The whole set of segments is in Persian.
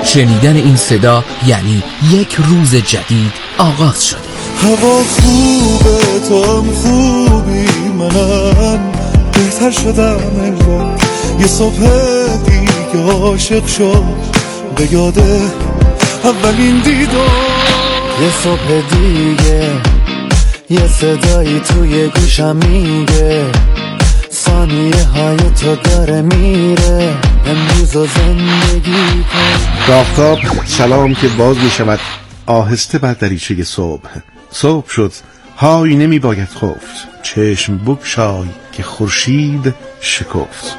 شنیدن این صدا یعنی یک روز جدید آغاز شده. هوا خوبه، تو هم خوبی، منم بهتر شدم انگار. یه صبح دیگه عاشق شد به یاده اولین دیدار. یه صبح دیگه یه صدایی توی گوشم میگه ثانیه های تو داره میره، امروز و زندگی کن. آفتاب سلام که باز میشود آهسته بر دریچه صبح شد، های نمی باید خفت، چشم بگشای که خورشید شکفت.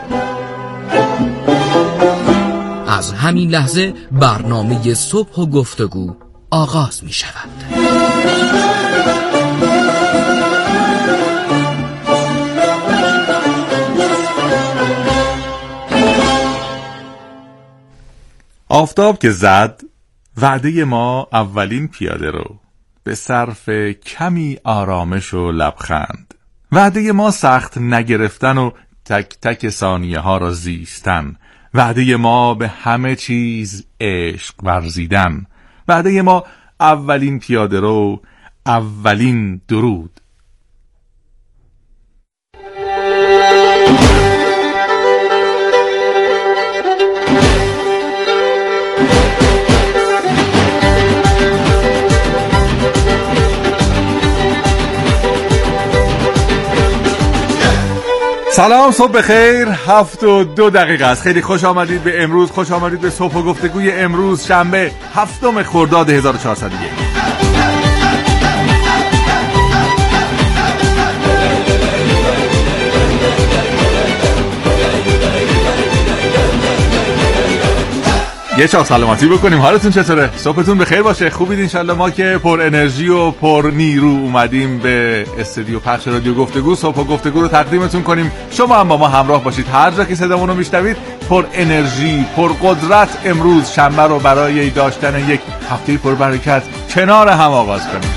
از همین لحظه برنامه صبح و گفتگو آغاز می شود. آفتاب که زد، وعده ما اولین پیاده رو به صرف کمی آرامش و لبخند، وعده ما سخت نگرفتن و تک تک ثانیه ها را زیستن، وعده ما به همه چیز عشق ورزیدن، وعده ما اولین پیاده رو، اولین درود. سلام، صبح بخیر. 7:02 است. خیلی خوش آمدید به امروز، خوش آمدید به صبح و گفتگوی امروز شنبه 7 خرداد 1401. یه چاق سلامتی بکنیم. حالتون چطوره؟ صبحتون بخیر باشه. خوبید انشالله. ما که پر انرژی و پر نیرو اومدیم به استودیو پخش رادیو گفتگو. صبح و گفتگو رو تقدیمتون کنیم. شما هم با ما همراه باشید. هر جا که صدامون رو میشنوید پر انرژی، پر قدرت امروز شنبه رو برای داشتن یک هفته پر برکت کنار هم آغاز کنیم.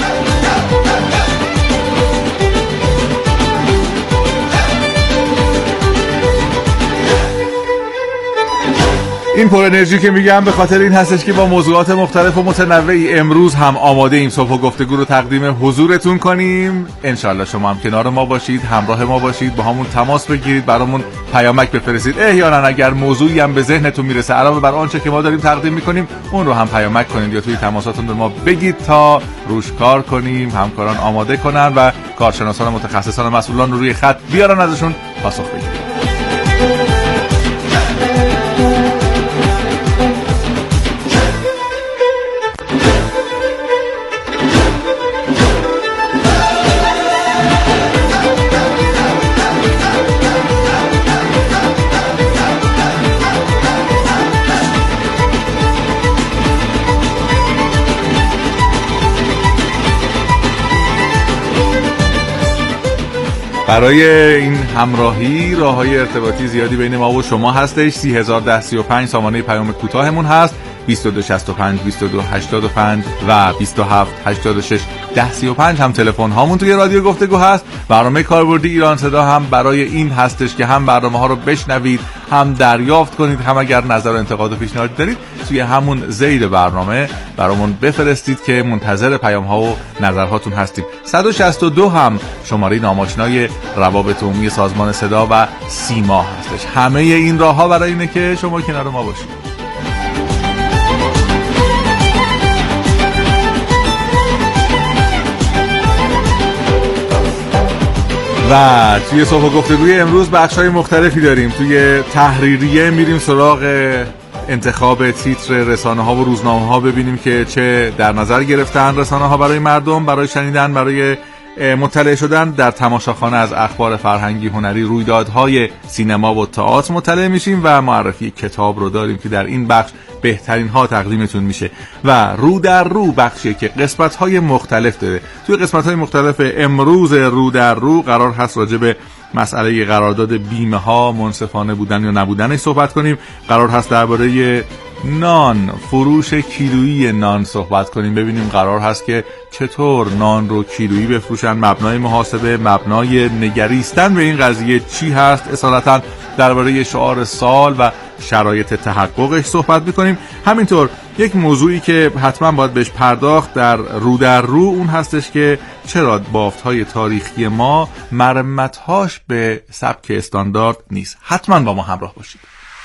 این پر انرژی که میگم به خاطر این هستش که با موضوعات مختلف و متنوعی امروز هم آماده ایم صبح و گفتگو رو تقدیم حضورتون کنیم. انشالله شما هم کنار ما باشید، همراه ما باشید، با همون تماس بگیرید، برامون پیامک بفرستید. احیانا اگر موضوعی هم به ذهنتون میرسه علاوه بر آنچه که ما داریم تقدیم میکنیم، اون رو هم پیامک کنید یا توی تماساتون به ما بگید تا روش کار کنیم، همکاران آماده کنن و کارشناسان و متخصصان مسئولان رو روی خط بیارن ازشون پاسخ بگیرید. برای این همراهی راههای ارتباطی زیادی بین ما و شما هستش. 301035 سامانه پیام کوتاهمون هست، 2265 2285 و 2786 1035 هم تلفن هامون توی رادیو گفتگو هست. برنامه کاربردی ایران صدا هم برای این هستش که هم برنامه ها رو بشنوید، هم دریافت کنید، هم اگر نظر و انتقاد و پیشنهاد دارید توی همون زیر برنامه برامون بفرستید که منتظر پیام ها و نظرهاتون هستیم. 162 هم شماره ناماشنای روابط عمومی سازمان صدا و سیما هستش. همه این راه ها برای اینه که شما کنار ما باشید. و توی صبح و گفتگوی امروز بخش‌های مختلفی داریم. توی تحریریه میریم سراغ انتخاب تیتر رسانه‌ها و روزنامه‌ها، ببینیم که چه در نظر گرفتن رسانه‌ها برای مردم، برای شنیدن، برای مطلع شدن. در تماشاخانه از اخبار فرهنگی، هنری، رویدادهای سینما و تئاتر مطلع میشیم و معرفی کتاب رو داریم که در این بخش بهترین ها تقدیمتون میشه. و رو در رو بخشیه که قسمت های مختلف داره. توی قسمت های مختلف امروز رو در رو قرار هست راجع به مسئله قرارداد بیمه ها، منصفانه بودن یا نبودنش صحبت کنیم. قرار هست درباره نان، فروش کیلویی نان صحبت کنیم، ببینیم قرار هست که چطور نان رو کیلویی بفروشن، مبنای محاسبه، مبنای نگریستن به این قضیه چی هست. اصالتا درباره شعار سال و شرایط تحققش صحبت میکنیم. همینطور یک موضوعی که حتما باید بهش پرداخت در رو اون هستش که چرا بافت‌های تاریخی ما مرمت‌هاش به سبک استاندارد نیست. حتما با ما همراه باشید.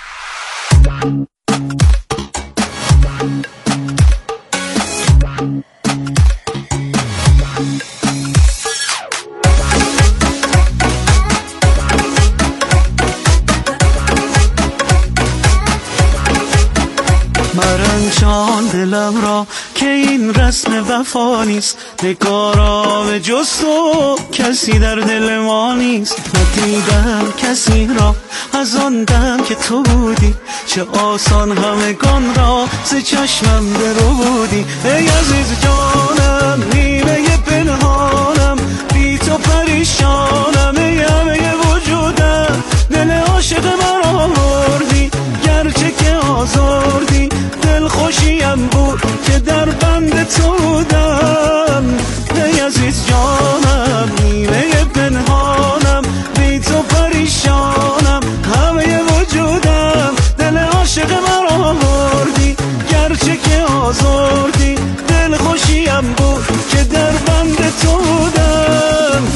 مرنجان دلم را که این رسم وفا نیست، نگارا به جز تو کسی در دل ما نیست. ندیدم کسی را از آن دم که تو بودی، چه آسان همگان را ز چشمم برو بودی. ای عزیز جانم نیمه پنهانم، بی تو پریشانم، ای همه وجودم دل عاشق من آوردی، گرچه که آزردی دل خوشیم بود که در بند تو بودم. ای عزیز جانم نیمه پنهانم، بی تو پریشانم، همه وجودم دل عاشق من آوردی، گرچه که آزردی دل خوشیم بود که در بند تو بودم.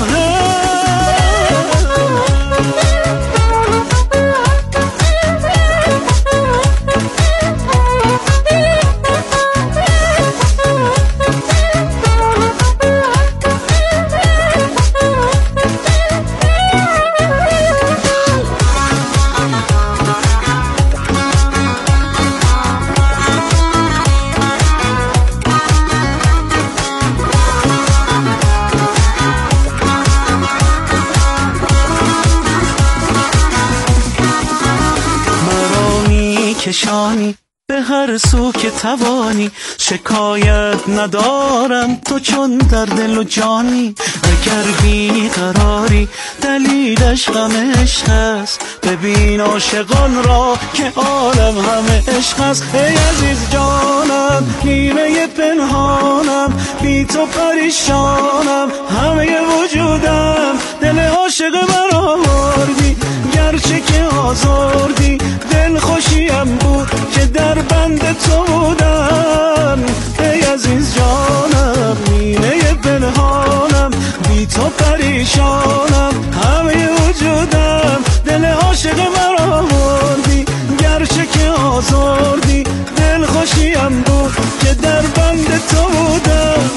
کشانی به هر سو که توانی، شکایت ندارم تو چون در دل و جانی. اگر بی قراری دلیلش غم عشق است، ببین عاشقان را که عالم همه عشق است. ای عزیز جانم نیمه پنهانم، بی تو پریشانم، همه وجودم دل عاشق من آوردی، گرچه که آزردی دل خوشیم بود که در بند تو بودم. ای عزیز جانم نیمه پنهانم، بی تو پریشانم، همه وجودم دل عاشق من آوردی، گرچه که آزردی دل خوشیم بود که در بند تو بودم.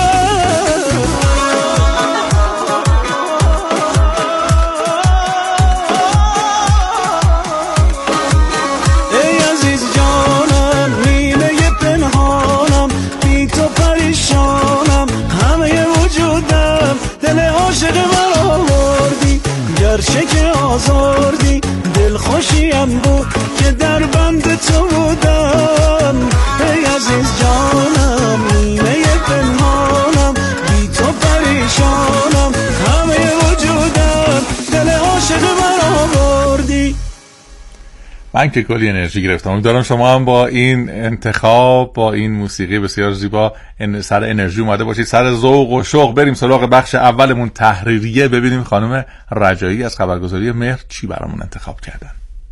عاشق من آوردی، گرچه که آزردی دل خوشیم بود که در بند تو بودم. ای عزیز جانم نیمه پنهانم، بی تو پریشانم، همه وجودم دل عاشق من آوردی. من که کلی انرژی گرفتم. امیدوارم شما هم با این انتخاب، با این موسیقی بسیار زیبا سر انرژی اومده باشید، سر ذوق و شوق. بریم سراغ بخش اولمون، تحریریه. ببینیم خانم رجایی از خبرگزاری مهر چی برامون انتخاب کردن.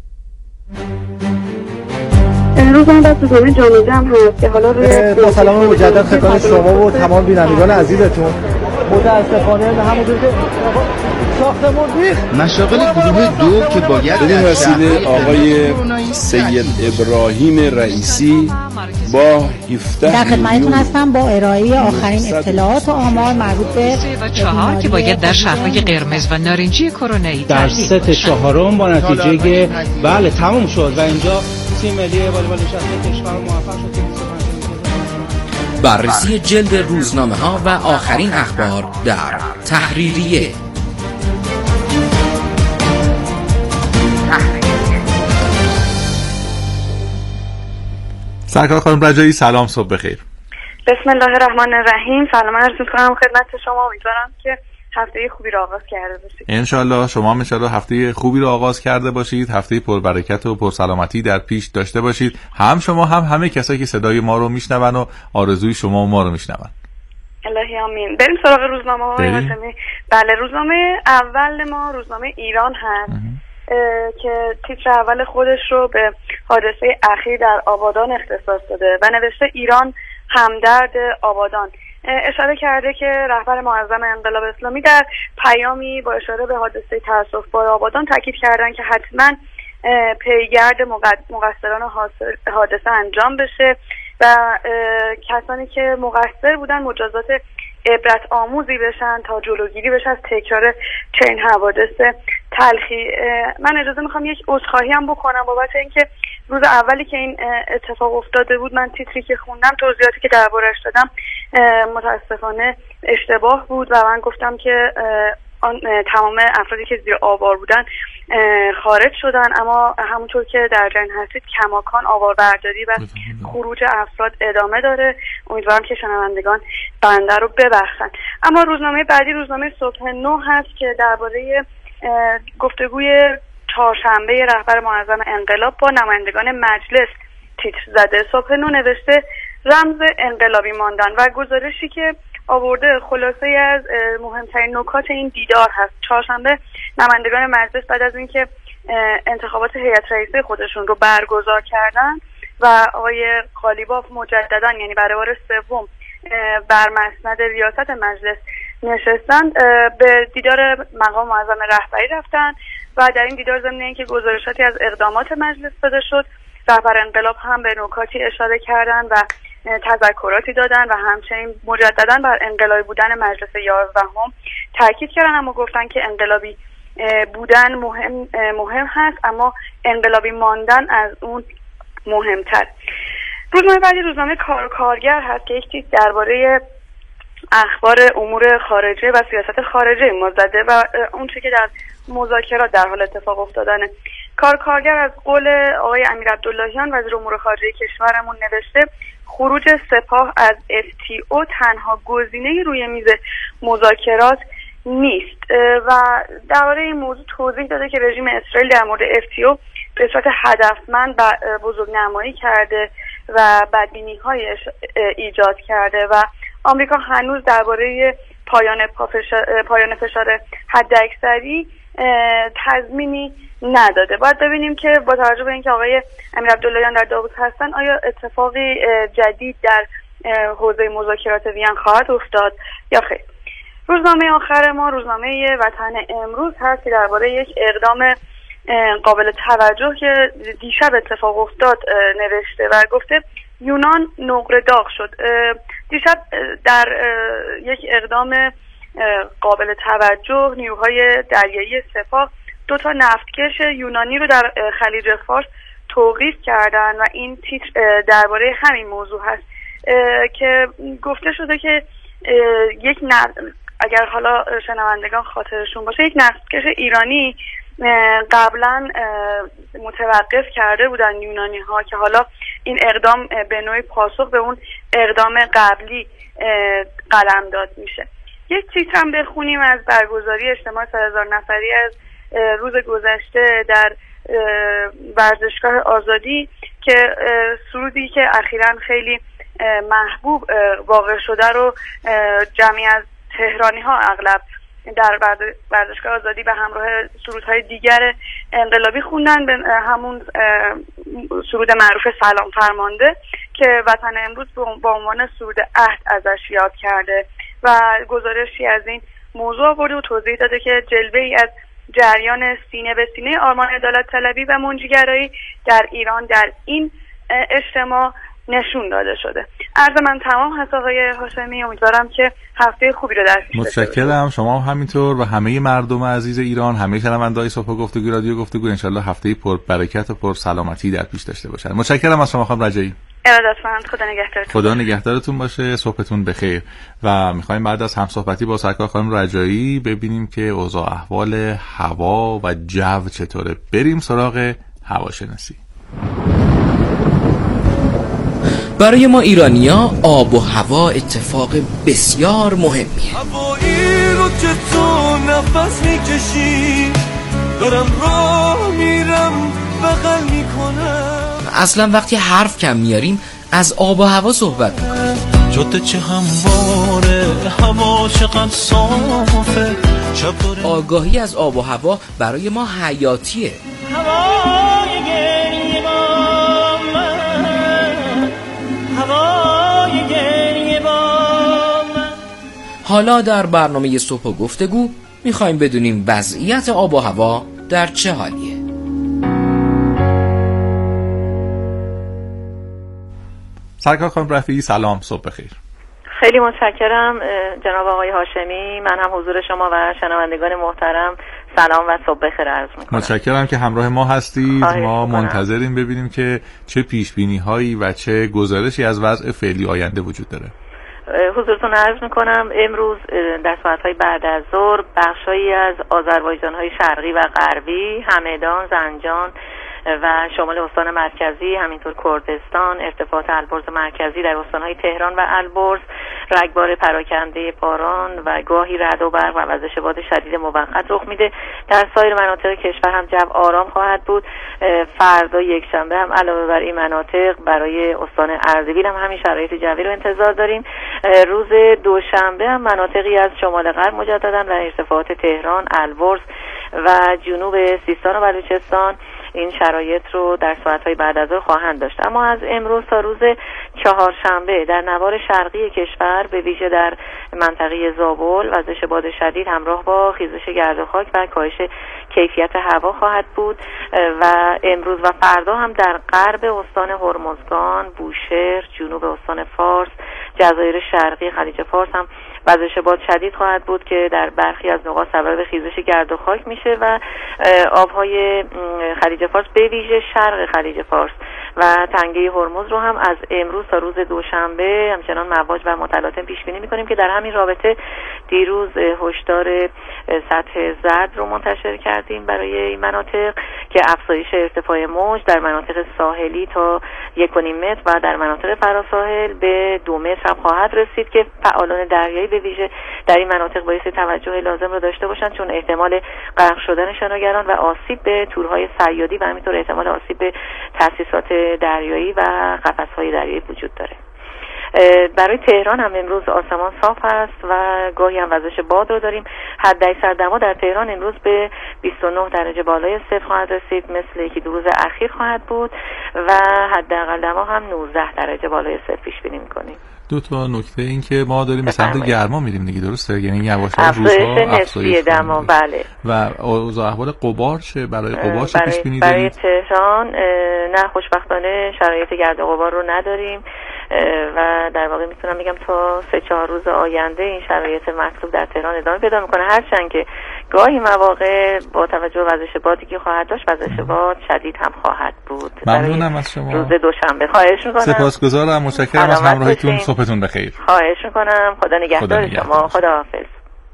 امروز هم دست دومی جامعه هم هست که حالا روی با سلام مجدد خدمت شما و تمام بینندگان عزیزتون. متاسفانه همونجور که ساختمون ریخت. مشاغل گروه دو که باید بدین وسیله آقای سید ابراهیم رئیسی با 17 در خدمتتون هستم با ارائه آخرین اطلاعات و آمار مربوط به 3 و 4 که باید در شهرهای قرمز و نارنجی کرونایی در ست چهارم با نتیجه بله تموم شد و اینجا تیم ملی والیبال نشسته کشور موفق شد. بررسی جلد روزنامه‌ها و آخرین اخبار در تحریریه. سرکار خانم رجایی سلام، صبح بخیر. بسم الله الرحمن الرحیم. سلام عرض می‌کنم خدمت شما. امیدوارم که هفته خوبی رو آغاز کرده باشید. انشالله شما هم انشالله هفته خوبی رو آغاز کرده باشید، هفته پربرکت و پرسلامتی در پیش داشته باشید. هم شما هم همه کسایی که صدای ما رو میشنون و آرزوی شما و ما رو میشنون. الهی آمین. بریم سراغ روزنامه‌ها. بله، روزنامه اول ما روزنامه ایران هست که تیتر اول خودش رو به حادثه اخیر در آبادان اختصاص داده و نوشته ایران همدرد آبادان. اشاره کرده که رهبر معظم انقلاب اسلامی در پیامی با اشاره به حادثه تأسف‌بار آبادان تاکید کردن که حتما پیگرد مقصران حادثه انجام بشه و کسانی که مقصر بودن مجازات عبرت آموزی بشن تا جلوگیری بشه از تکرار چنین حوادث تلخی. من اجازه میخوام یک عذرخواهی هم بکنم بابت اینکه روز اولی که این اتفاق افتاده بود من تیتری که خوندم توضیحاتی که درباره‌اش دادم متاسفانه اشتباه بود و من گفتم که تمام افرادی که زیر آوار بودن خارج شدن، اما همونطور که در جریان هستید کماکان آواربرداری و خروج افراد ادامه داره. امیدوارم که شنوندگان بنده رو ببخشن. اما روزنامه بعدی روزنامه صبح 9 هست که درباره گفتگوی چهارشنبه رهبر معظم انقلاب با نمایندگان مجلس تیتر زده. صبح 9 نوشته رمز انقلابی ماندن و گزارشی که آورده خلاصه از مهمترین نکات این دیدار هست. چهارشنبه نمایندگان مجلس بعد از اینکه انتخابات هیئت رئیسه خودشون رو برگزار کردن و آقای قالیباف مجددا یعنی برای بار سوم بر مسند ریاست مجلس نشستن، به دیدار مقام معظم رهبری رفتن و در این دیدار ضمن اینکه گزارشاتی از اقدامات مجلس داده شد، رهبر انقلاب هم به نکاتی اشاره کردن و تذکراتی دادن و همچنین مجددا بر انقلابی بودن مجلس 11 تاکید کردن، اما گفتن که انقلابی بودن مهم هست اما انقلابی ماندن از اون مهمتر. روزنامه بعدی روزنامه کارگر هست که یک چیز درباره اخبار امور خارجه و سیاست خارجه ما زده و اون چیزی که در مذاکرات در حال اتفاق افتادنه. کارگر از قول آقای امیر عبداللهیان وزیر امور خارجه کشورمون نوشته خروج سپاه از FTO تنها گزینه روی میز مذاکرات نیست و درباره این موضوع توضیح داده که رژیم اسرائیل در مورد FTO به صورت هدفمند بزرگنمایی کرده و بدبینی‌های ایجاد کرده و آمریکا هنوز درباره پایان فشار حداکثری تضمینی نداده. باید ببینیم که با توجه به اینکه آقای امیر عبداللهیان در داوود هستن آیا اتفاقی جدید در حوزه مذاکرات وین خواهد افتاد یا خیر. روزنامه آخر ما روزنامه وطن امروز هست که درباره یک اقدام قابل توجه که دیشب اتفاق افتاد نوشته و گفته یونان نقره داغ شد. دیشب در یک اقدام قابل توجه نیروهای دریایی سپاه 2 نفتکش یونانی رو در خلیج فارس توقیف کردن و این تیتر درباره همین موضوع هست که گفته شده که اگر حالا شنوندگان خاطرشون باشه یک نفتکش ایرانی قبلا متوقف کرده بودن یونانی ها که حالا این اقدام به نوعی پاسخ به اون اقدام قبلی قلمداد میشه. یک تیتر هم بخونیم از برگزاری اجتماع 3000 نفری از روز گذشته در ورزشگاه آزادی که سرودی که اخیراً خیلی محبوب واقع شده رو جمعی از تهرانی ها اغلب در ورزشگاه آزادی به همراه سرودهای دیگر انقلابی خوندن، به همون سرود معروف سلام فرمانده که وطن امروز با عنوان سرود عهد ازش یاد کرده و گزارشی از این موضوع آورده و توضیح داده که جلوه‌ای از جریان سینه به سینه آرمان عدالت طلبی و منجیگرایی در ایران در این اجتماع نشون داده شده. عرض من تمام هست آقای هاشمی، امیدوارم که هفته خوبی رو در پیش داشته باشید. متشکرم، شما همینطور و همه مردم عزیز ایران، همه شنونده‌های صبح گفتگو رادیو گفتگو انشالله هفته پر برکت و پر سلامتی در پیش داشته باشن. متشکرم از شما خانم رجایی. ارادتمند، خدا نگهدارتون. خدا نگهدارتون باشه، صبحتون بخیر. و میخوایم بعد از همصحبتی با سرکار خانم رجایی ببینیم که اوضاع احوال هوا و جو چطوره. بریم سراغ هواشناسی. برای ما ایرانی‌ها آب و هوا اتفاق بسیار مهمیه. هوایی رو که تو نفس میکشی دارم راه میرم بغل میکنم. اصلا وقتی حرف کم میاریم از آب و هوا صحبت میکنیم. جاده چه همواره، هوا چقدر صافه، آگاهی از آب و هوا برای ما حیاتیه. هوای گریه با من، هوای گریه با من. حالا در برنامه صبح و گفتگو میخوایم بدونیم وضعیت آب و هوا در چه حالیه. سرکار خانم رفیعی سلام، صبح بخیر. خیلی متشکرم جناب آقای هاشمی. من هم حضور شما و شنوندگان محترم سلام و صبح بخیر عرض میکنم. متشکرم که همراه ما هستید. ما منتظریم ببینیم که چه پیشبینی هایی و چه گزارشی از وضع فعلی آینده وجود داره. حضورتون عرض میکنم امروز در ساعتهای بعد از ظهر بخشایی از آذربایجان‌های شرقی و غربی، همدان، زنجان و شمال استان مرکزی، همینطور کردستان، ارتفاعات البرز مرکزی در استانهای تهران و البرز، رگبار پراکنده باران و گاهی رعد و برق و وزش باد شدید موقت رخ میده. در سایر مناطق کشور هم جو آرام خواهد بود. فردا یکشنبه هم علاوه بر این مناطق برای استان اردبیل هم همین شرایط جوی رو انتظار داریم. روز دوشنبه هم مناطقی از شمال غرب مجددا در ارتفاعات تهران، البرز و جنوب سیستان و بلوچستان این شرایط رو در ساعت‌های بعد از ظهر خواهند داشت. اما از امروز تا روز چهارشنبه در نوار شرقی کشور به ویژه در منطقه زابل وزش باد شدید همراه با خیزش گرد و خاک و کاهش کیفیت هوا خواهد بود و امروز و فردا هم در غرب استان هرمزگان، بوشهر، جنوب استان فارس، جزایر شرقی خلیج فارس هم وزش باد شدید خواهد بود که در برخی از نقاط سبب خیزش گرد و خاک میشه و آبهای خلیج فارس به ویژه شرق خلیج فارس و تنگه هرمز رو هم از امروز تا روز دوشنبه همچنان مواج و متلاطم پیش بینی می‌کنیم که در همین رابطه دیروز هشدار سطح زرد رو منتشر کردیم برای این مناطق که افزایش ارتفاع موج در مناطق ساحلی تا 1.5 متر و در مناطق فراساحل به 2 متر هم خواهد رسید که فعالان دریایی به ویژه در این مناطق باید توجه لازم رو داشته باشند چون احتمال غرق شدن شناگران و آسیب به تورهای صیادی و همینطور احتمال آسیب به تأسیسات دریایی و قفس‌های دریایی وجود داره. برای تهران هم امروز آسمان صاف است و گاهی هم وزش باد رو داریم. حداکثر دما در تهران امروز به 29 درجه بالای صفر خواهد رسید مثل یکی دو روز اخیر خواهد بود و حداقل دما هم 19 درجه بالای صفر پیش بینی می‌کنیم. دو تا نکته این که ما داریم به سمت گرما میریم دیگه، درسته؟ یعنی یواش-یواش روزها افزایش دما. بله. و اوضاع احوال غبار چه؟ برای غبار چه پیش بینی دارید؟ برای تهران نه، خوشبختانه شرایط گرد و غبار رو نداریم و در واقع میتونم بگم تا 3-4 روز آینده این شرایط مطلوب در تهران ادامه پیدا میکنه، هرچند که گاهی مواقع با توجه به وزش بادی که خواهد داشت وزش باد شدید هم خواهد بود. ممنونم از شما. روز دوشنبه. خواهش میکنم. سپاسگزارم، متشکرم از همراهیتون. صبحتون بخیر. خواهش میکنم. خدا نگهدار شما. خداحافظ.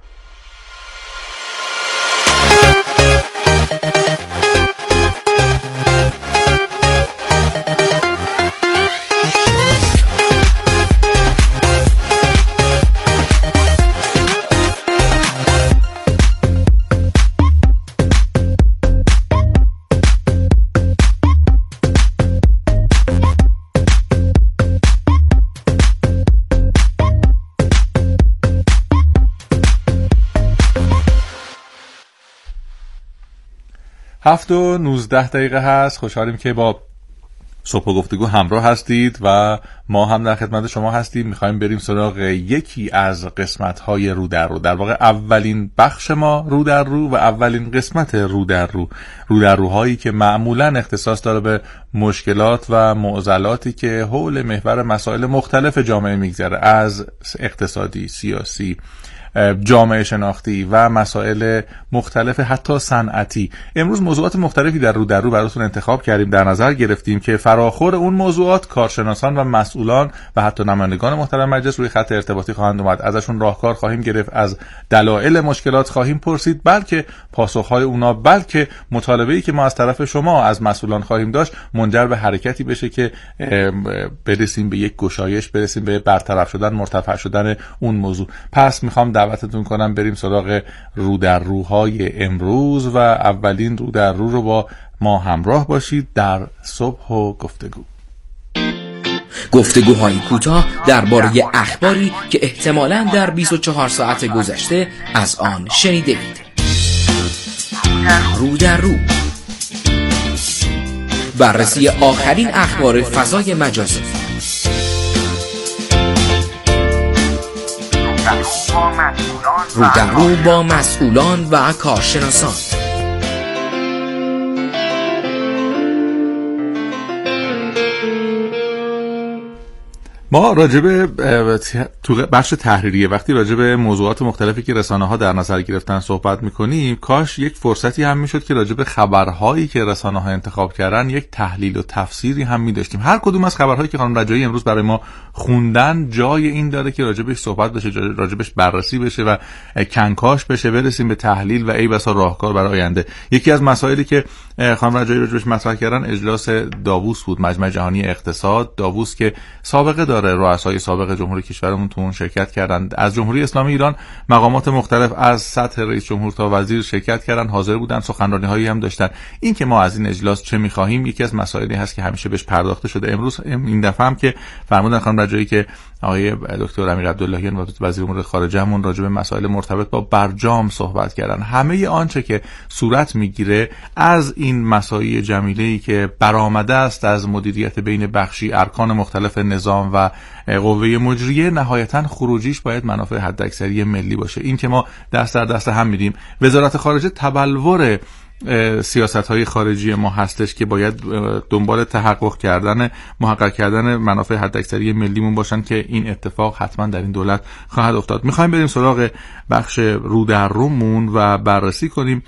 هفت و 19 دقیقه هست. خوشحالیم که با صبح و گفتگو همراه هستید و ما هم در خدمت شما هستیم. میخوایم بریم سراغ یکی از قسمت‌های رو در رو، در واقع اولین بخش ما رو در رو و اولین قسمت رو در رو، رو در روهایی که معمولاً اختصاص داره به مشکلات و معضلاتی که حول محور مسائل مختلف جامعه میگذره، از اقتصادی، سیاسی، جامعه شناختی و مسائل مختلف حتی صنعتی. امروز موضوعات مختلفی در رو در رو براتون انتخاب کردیم، در نظر گرفتیم که فراخور اون موضوعات کارشناسان و مسئولان و حتی نمایندگان محترم مجلس روی خط ارتباطی خواهند اومد، ازشون راهکار خواهیم گرفت، از دلایل مشکلات خواهیم پرسید، بلکه پاسخهای اونا، بلکه مطالبه‌ای که ما از طرف شما از مسئولان خواهیم داشت منجر به حرکتی بشه که برسیم به یک گشایش، برسیم به برطرف شدن، مرتفع شدن اون موضوع. پس میخوام دعوتتون کنم بریم سراغ رو در روهای امروز و اولین رو در رو با ما همراه باشید در صبح و گفتگو. گفتگوهای کوتاه درباره اخباری که احتمالاً در 24 ساعت گذشته از آن شنیده اید. رو در رو، بررسی آخرین اخبار فضای مجازی. رو در رو با مسئولان و کارشناسان. ما راجب تو بخش تحریریه وقتی راجب موضوعات مختلفی که رسانه‌ها در نظر گرفتن صحبت می‌کنیم، کاش یک فرصتی هم میشد که راجب خبرهایی که رسانه‌ها انتخاب کردن یک تحلیل و تفسیری هم می‌داشتیم. هر کدوم از خبرهایی که خانم رجایی امروز برای ما خوندن جای این داره که راجبش صحبت بشه، راجبش بررسی بشه و کنکاش بشه، برسیم به تحلیل و ای بسا راهکار برای آینده. یکی از مسائلی که خانم رجایی راجبش مطرح کردن اجلاس داووس بود، مجمع جهانی اقتصاد داووس که سابقه داره. رؤسای سابق جمهوری کشورمون تو اون شرکت کردند. از جمهوری اسلامی ایران مقامات مختلف از سطح رئیس جمهور تا وزیر شرکت کردن، حاضر بودن، سخنرانی‌هایی هم داشتن. این که ما از این اجلاس چه می‌خواهیم یکی از مسائلی هست که همیشه بهش پرداخته شده. امروز این دفعه هم که فرمودن خانم رجایی که آقای دکتر امیر عبداللهیان وزیر امور خارجه‌مون راجع به مسائل مرتبط با برجام صحبت کردن. همه آنچه که صورت میگیره از این مسائل جمیله‌ای که برآمده است از مدیریت بین بخشی ارکان مختلف نظام و قوه مجریه، نهایتاً خروجیش باید منافع حداکثری ملی باشه. این که ما دست در دست هم میدیم. وزارت خارجه تبلور سیاست‌های خارجی ما هستش که باید دنبال محقق کردن منافع حداکثری ملیمون باشن که این اتفاق حتما در این دولت خواهد افتاد. می‌خوایم بریم سراغ بخش رو در رومون و بررسی کنیم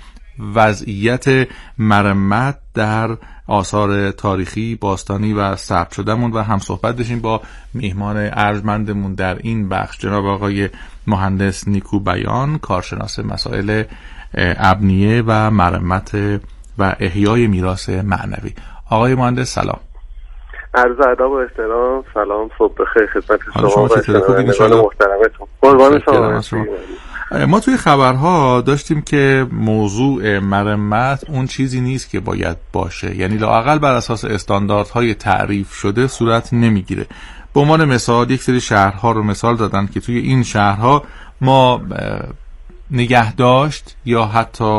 وضعیت مرمت در آثار تاریخی باستانی و ثبت شدهمون و هم صحبت داشتیم با میهمان ارجمندمون در این بخش، جناب آقای مهندس نیکو بیان، کارشناس مسائل ابنیه و مرمت و احیای میراث معنوی. آقای مهندس سلام. عرض ادب و احترام. سلام، صبح بخیر خدمت شما و شنوندگان محترمتون. قربان شما. ما توی خبرها داشتیم که موضوع مرمت اون چیزی نیست که باید باشه، یعنی لااقل بر اساس استانداردهای تعریف شده صورت نمیگیره. به عنوان مثال یک سری شهرها رو مثال دادن که توی این شهرها ما نگهداشت یا حتی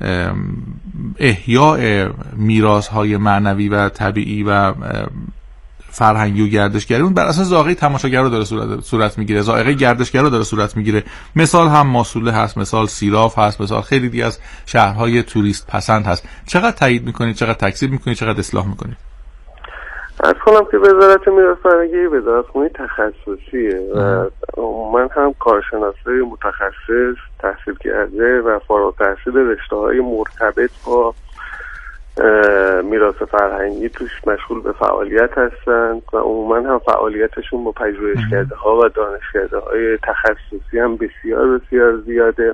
احیاء میراث‌های معنوی و طبیعی و فرهنگی و گردشگری اون بر اساس ذائقه تماشاگر رو داره صورت میگیره، ذائقه گردشگر رو داره صورت میگیره. مثال هم ماسوله هست، مثال سیراف هست، مثال خیلی دیگه از شهرهای توریست پسند هست. چقدر تایید میکنید، چقدر تکذیب میکنید، چقدر اصلاح میکنید؟ از کنم که وزارت میراث فرهنگی وزارتخونه تخصصیه و من هم کارشناسای متخصص تحصیل کرده و فارغ التحصیل رشته‌های مرتبط با میراث فرهنگی توش مشغول به فعالیت هستند و عموما هم فعالیتشون با پژوهشکده‌ها و دانشکده‌های تخصصی هم بسیار بسیار زیاده.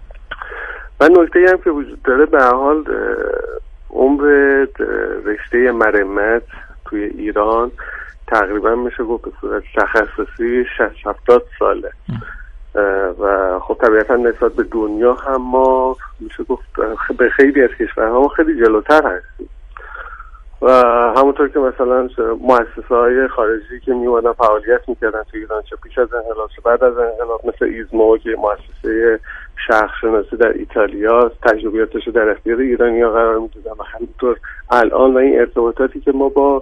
و نکته‌ای هم که وجود داره، به هر حال عمر رشته مرمت توی ایران تقریبا میشه گفت به صورت تخصصی 60-70 ساله و خب طبیعتا نسبت به دنیا هم ما میشه گفت به خیلی از کشورها ما خیلی جلوتر هستیم و همونطور که مثلا مؤسسه‌های خارجی که میومدن فعالیت میکردن توی ایران چه پیش از انقلاب چه بعد از انقلاب، مثل ایزمو که مؤسسه شرق‌شناسی در ایتالیا تجربیاتش در اختیار ایرانی‌ها قرار میدادن و همینطور الان و این ارتباطاتی که ما با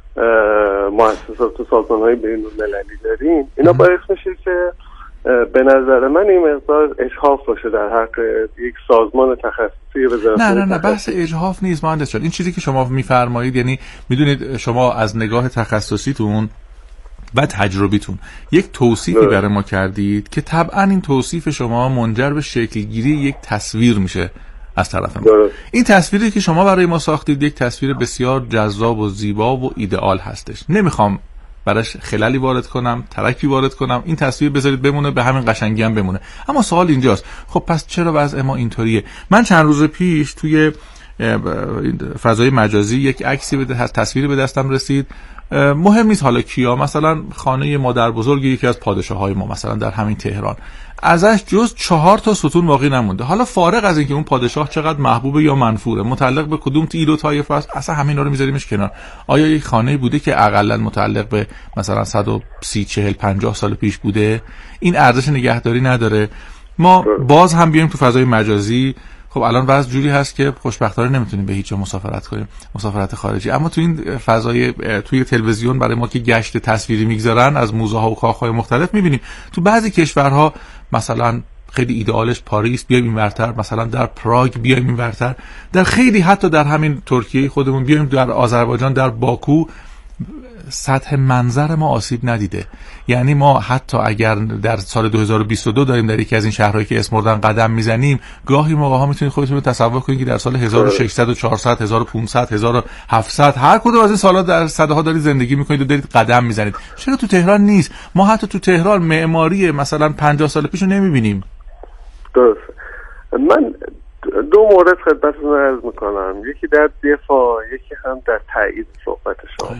مؤسسات و سازمان‌های بین‌المللی داریم، اینا باعث میشه که به نظر من این مقدار اجحاف باشه در حق یک سازمان تخصصی وزارت. نه بحث اجحاف نیست مهندس جان. این چیزی که شما میفرمایید، یعنی میدونید شما از نگاه تخصصیتون و تجربیتون یک توصیفی برای ما کردید که طبعا این توصیف شما منجر به شکلگیری یک تصویر میشه از طرف ما. این تصویری که شما برای ما ساختید یک تصویر بسیار جذاب و زیبا و ایدئال هستش. نمیخوام براش خلالی وارد کنم، ترکی وارد کنم، این تصویر بذارید بمونه، به همین قشنگی هم بمونه. اما سوال اینجاست، خب پس چرا وضع ما اینطوریه؟ من چند روز پیش توی فضای مجازی یک عکسی تصویری به دستم رسید مهم نیست حالا کیا، مثلا خانه مادر بزرگ یکی از پادشاه‌های ما مثلا در همین تهران، ازش جز 4 تا ستون باقی نمونده. حالا فارغ از اینکه اون پادشاه چقدر محبوبه یا منفوره، متعلق به کدوم تیل و طایفه است، اصلا همینا رو میذاریمش کنار. آیا یک خانه بوده که اقلا متعلق به مثلا 130 40 50 سال پیش بوده؟ این ارزش نگهداری نداره. ما باز هم بیایم تو فضای مجازی. خب الان وضع جوری هست که خوشبختانه نمیتونیم به هیچ جا مسافرت کنیم، مسافرت خارجی، اما تو این فضای توی تلویزیون برای ما که گشت تصویری میگذارن از موزه ها و کاخهای مختلف، میبینیم تو بعضی کشورها مثلا خیلی ایدئالش پاریس، بیایم اینورتر مثلا در پراگ، بیایم اینورتر در خیلی، حتی در همین ترکیه خودمون، بیایم در آذربایجان در باکو، سطح منظر ما آسیب ندیده. یعنی ما حتی اگر در سال 2022 داریم در یکی از این شهرهایی که اسم بردن قدم میزنیم، گاهی موقع ها میتونید خودتون رو تصور کنید که در سال 1600 و 400 1500 1700 هر کدوم از این سالا در صدها دارید زندگی میکنید و دارید قدم میزنید. چرا تو تهران نیست؟ ما حتی تو تهران معماری مثلا 50 سال پیشو نمیبینیم. درست. من 2 مورد خدمتتون عرض میکنم، یکی در دفاع، یکی هم در تایید صحبت شما.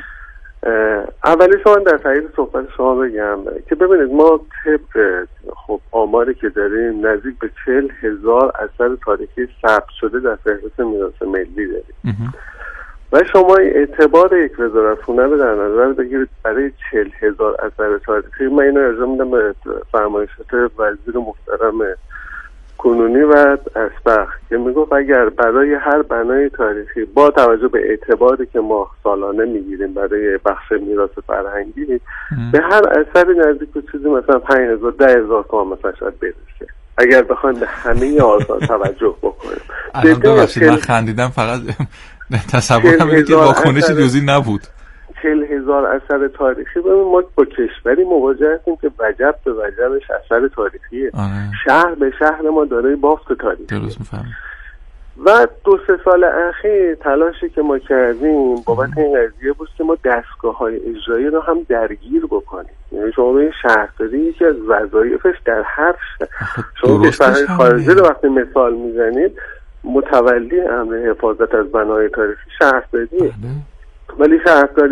اولیش من در تایید صحبت شما بگم که ببینید ما طبق خب آماری که داریم نزدیک به 40,000 اثر تاریخی ثبت شده در فهرست میراث ملی داریم و شما اعتبار یک وزارتخونه رو در نظر بگیرید برای 40,000 اثر تاریخی. من اینو ارجاع میدم به فرمایشات وزیر محترم کنونی و اسبق که میگفت اگر برای هر بنای تاریخی با توجه به اعتباری که ما سالانه میگیریم برای بخش میراث فرهنگی به هر اثری نزدیک به چیزی مثلا 5,000 10,000 تومان مثلا شاید برسه اگر بخوایم به همه آثار توجه بکنیم. من خندیدم، فقط تصورم اینه که واکنش جزئی نبود. 40,000 اثر تاریخی. ببین ما با کشوری مواجه هستیم که وجب به وجبش اثر تاریخیه. شهر به شهر ما داره بافت تاریخی. درست میفهمم. و 2-3 سال اخیر تلاشی که ما کردیم بابت این قضیه بود که ما دستگاه‌های اجرایی رو هم درگیر بکنیم. یعنی شما به شهرداری یکی از وظایفش در هر شما کشورهای خارجی رو وقتی مثال میزنید، متولی امر حفاظت از بنای تاریخی شهرداریه. ولی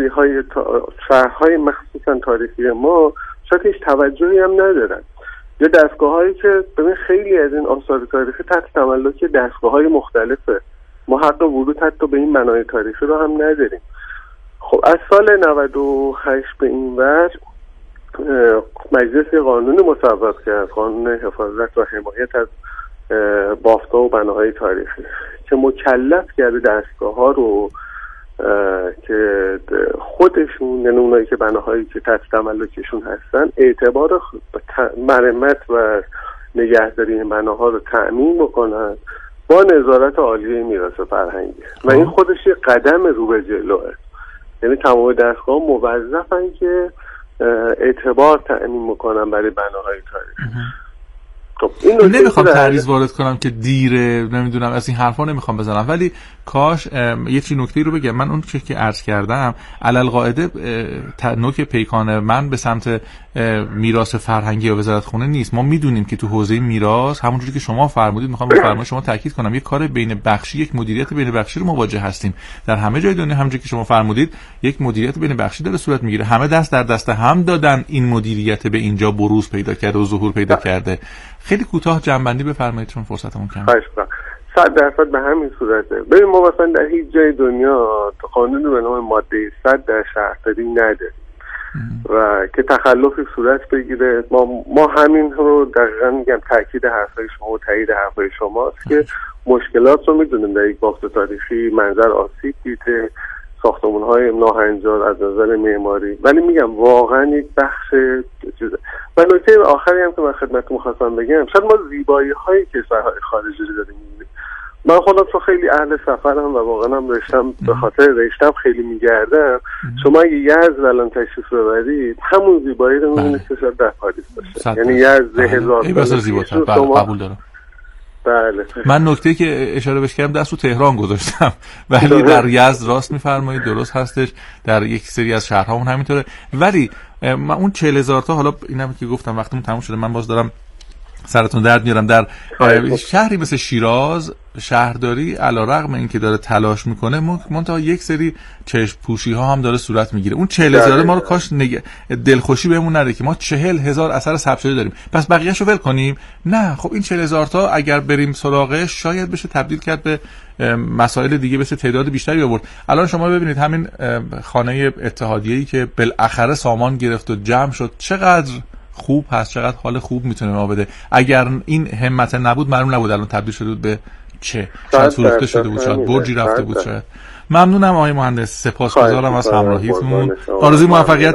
شهرهای مخصوصا تاریخی ما شاید هیچ توجهی هم ندارن، یا دستگاه هایی که ببین خیلی از این آثار تاریخی تحت تملک دستگاه های مختلفه، ما حق ورود حتی به این بنای تاریخی رو هم نداریم. خب از سال 98 به این ور مجلس قانون مصوب کرد، قانون حفاظت و حمایت از بافت‌ها و بناهای تاریخی، که مکلف کرده دستگاه ها رو که خودشون، یعنی اونایی که بناهایی که تحت تملکشون هستن، اعتبار مرمت و نگهداری این بناها رو تأمین بکنن با نظارت عالیه میراث فرهنگی. و این خودش یه قدم رو به جلوه. یعنی تمام دستگاه موظفن که اعتبار تأمین بکنن برای بناهای تاریخی. نمیخوام تعریض وارد کنم که دیره، نمیدونم، از این حرفا نمیخوام بزنم، ولی کاش یه چی نکته رو بگم. من اون که عرض کردم علالقاعده نوک پیکان من به سمت میراث فرهنگی یا وزارتخونه نیست. ما میدونیم که تو حوزه میراث همونجوری که شما فرمودید، میخوام رو فرمایش شما تاکید کنم، یک کار بین بخشی، یک مدیریت بین بخشی رو مواجه هستیم. در همه جای دنیا همونجوری که شما فرمودید یک مدیریت بین بخشی داره صورت میگیره. همه دست در دست هم دادن این مدیریت به اینجا بروز پیدا کرده و ظهور پیدا کرده. خیلی کوتاه جنبندی بفرمایید چون فرصتمون کمه. 100% به همین صورته. ببین ما مثلا در هیچ جای دنیا قانونی به نام ماده 100 در شهرداری نداریم و که تخلفی صورت بگیره. ما همین رو دقیقاً میگم تاکید حرفای شما و تایید حرفای شماست که مشکلات رو میدونیم در یک بافت تاریخی منظر آسیب دیده، ساختمان‌های ناهنجار از نظر معماری، ولی میگم واقعا یک بخش چیزه. و نکته آخری هم که من خدمتتون خواستم بگم، شاید ما زیبایی‌های کشورهای خارجی رو داریم می‌بینیم. من خودم تو خیلی اهل سفرم و واقعا هم رشتم به خاطر رشتم خیلی میگردم. شما اگه یزد الان تشریف ببرید همون زیبایی رو می‌بینید که شاید در پاریس باشه. یعنی یزد 1000 زیباتر. قبول دارم. بله. من نکته که اشاره بهش کردم دست رو تهران گذاشتم، ولی در یزد راست میفرمایید، درست هستش، در یک سری از شهرهامون همینطوره. ولی من اون 40,000 تا، حالا اینم که گفتم وقتمون تموم شده، من باز دارم سرتون درد میارم. در شهری مثل شیراز شهرداری علیرغم اینکه داره تلاش میکنه منتها یک سری چشم پوشی ها هم داره صورت میگیره. اون 40,000 ما رو کاش دلخوشی بهمون نده که ما 40,000 اثر ثبت شده داریم پس بقیه‌شو ول کنیم. نه، خب این 40,000 تا اگر بریم سراغش شاید بشه تبدیل کرد به مسائل دیگه، بشه تعداد بیشتری آورد. الان شما ببینید همین خانه اتحادیه‌ای که بالاخره سامان گرفت و جمع شد چقدر خوب هست، چقدر حال خوب میتونه ما بده. اگر این همت نبود معلوم نبود الان تبدیل شده بود به چه، شاید فروخته شده بود، شاید برجی رفته بود. شاید. ممنونم آقای مهندس، سپاسگزارم از همراهیتون. آرزوی موفقیت